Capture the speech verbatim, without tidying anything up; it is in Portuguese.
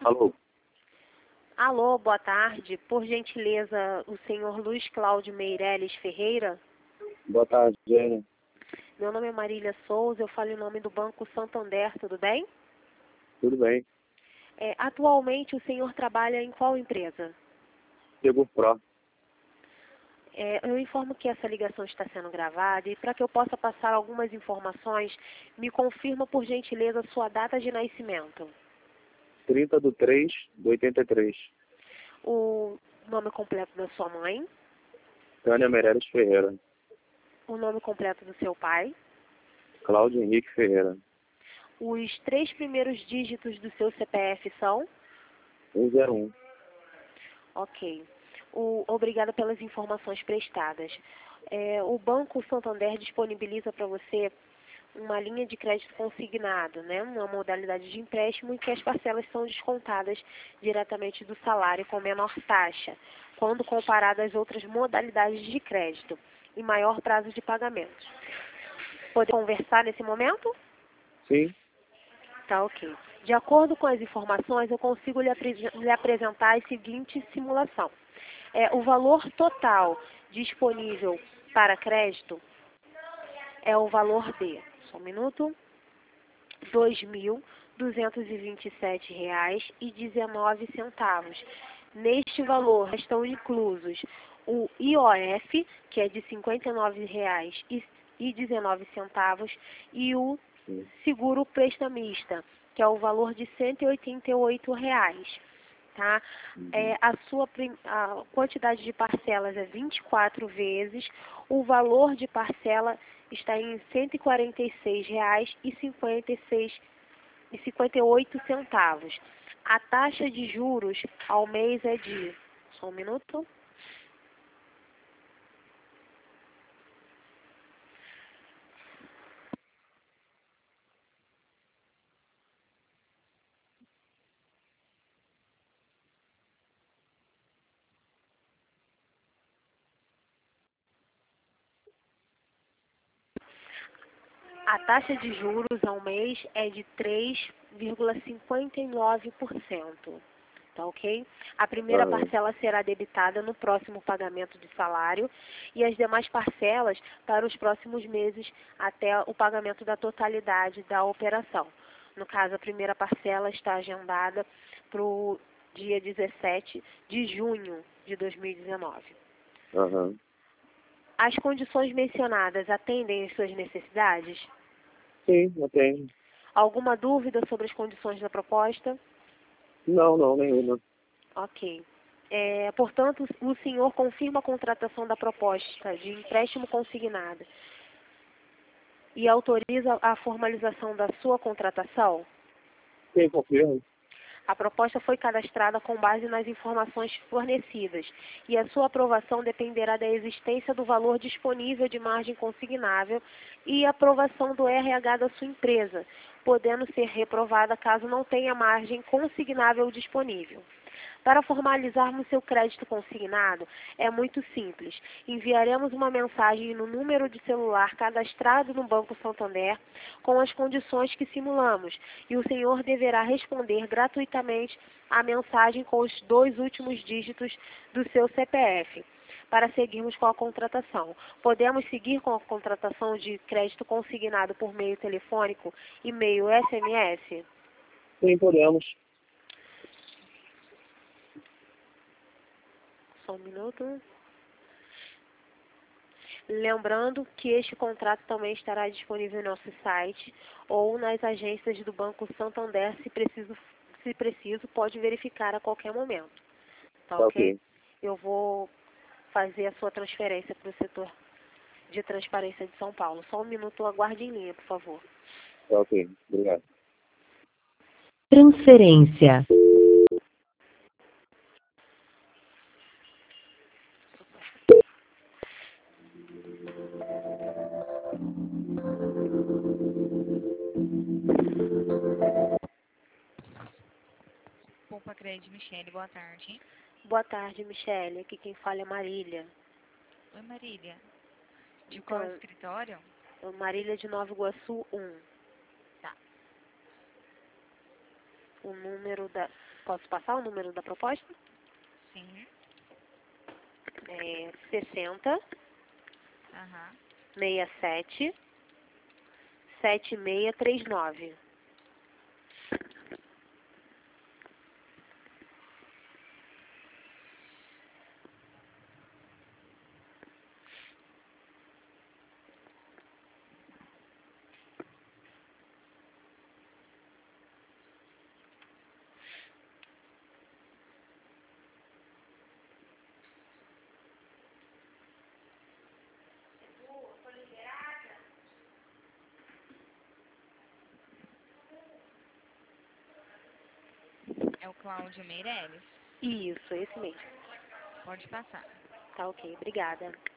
Alô? Alô, boa tarde. Por gentileza, o senhor Luiz Cláudio Meireles Ferreira? Boa tarde, Jenny. Meu nome é Marília Souza, eu falo em nome do Banco Santander, tudo bem? Tudo bem? É, atualmente, o senhor trabalha em qual empresa? Seguro Pro. É, eu informo que essa ligação está sendo gravada e para que eu possa passar algumas informações, me confirma, por gentileza, sua data de nascimento. trinta de três de oitenta e três. O nome completo da sua mãe, Tânia Meireles Ferreira. o nome completo do seu pai, Cláudio Henrique Ferreira. os três primeiros dígitos do seu C P F são? cento e um. Ok. O, obrigada pelas informações prestadas. É, o Banco Santander disponibiliza para você uma linha de crédito consignado, né? Uma modalidade de empréstimo em que as parcelas são descontadas diretamente do salário com menor taxa, quando comparado às outras modalidades de crédito, e maior prazo de pagamento. Pode conversar nesse momento? Sim? Tá, ok. De acordo com as informações, eu consigo lhe, apre- lhe apresentar a seguinte simulação. É, o valor total disponível para crédito é o valor de, só um minuto, dois mil duzentos e vinte e sete reais e dezenove centavos. Neste valor estão inclusos o I O F, que é de cinquenta e nove reais e dezenove centavos, e o Sim. seguro prestamista, que é o valor de cento e oitenta e oito reais. Tá? É, a sua prim- a quantidade de parcelas é vinte e quatro vezes, o valor de parcela está em cento e quarenta e seis reais e cinquenta e seis e cinquenta e oito centavos. A taxa de juros ao mês é de, só um minuto, a taxa de juros ao mês é de três vírgula cinquenta e nove por cento. Tá, ok? A primeira Aham. parcela será debitada no próximo pagamento de salário e as demais parcelas para os próximos meses até o pagamento da totalidade da operação. No caso, a primeira parcela está agendada para o dia dezessete de junho de dois mil e dezenove. Aham. As condições mencionadas atendem às suas necessidades? Sim, eu tenho. Alguma dúvida sobre as condições da proposta? Não, não, nenhuma. Ok. É, portanto, o senhor confirma a contratação da proposta de empréstimo consignado e autoriza a formalização da sua contratação? Sim, confirmo. A proposta foi cadastrada com base nas informações fornecidas e a sua aprovação dependerá da existência do valor disponível de margem consignável e aprovação do R H da sua empresa, podendo ser reprovada caso não tenha margem consignável disponível. Para formalizarmos seu crédito consignado, é muito simples. Enviaremos uma mensagem no número de celular cadastrado no Banco Santander com as condições que simulamos e o senhor deverá responder gratuitamente à mensagem com os dois últimos dígitos do seu C P F para seguirmos com a contratação. Podemos seguir com a contratação de crédito consignado por meio telefônico, e-mail, S M S? Sim, podemos. Só um minuto. Lembrando que este contrato também estará disponível em nosso site ou nas agências do Banco Santander, se preciso, se preciso, pode verificar a qualquer momento. Tá, Tá ok? ok. Eu vou fazer a sua transferência para o setor de transparência de São Paulo. Só um minuto, aguarde em linha, por favor. Tá ok. Obrigado. Transferência. Poupa Crédito, Michele, boa tarde. Boa tarde, Michele. Aqui quem fala é Marília. Oi, Marília. De qual Então, escritório? Marília de Nova Iguaçu um. Tá. O número da... Posso passar o número da proposta? Sim. É sessenta, Aham. sessenta e sete, setenta e seis trinta e nove. É o Cláudio Meirelles. Isso, esse mesmo. Pode passar. Tá ok, obrigada.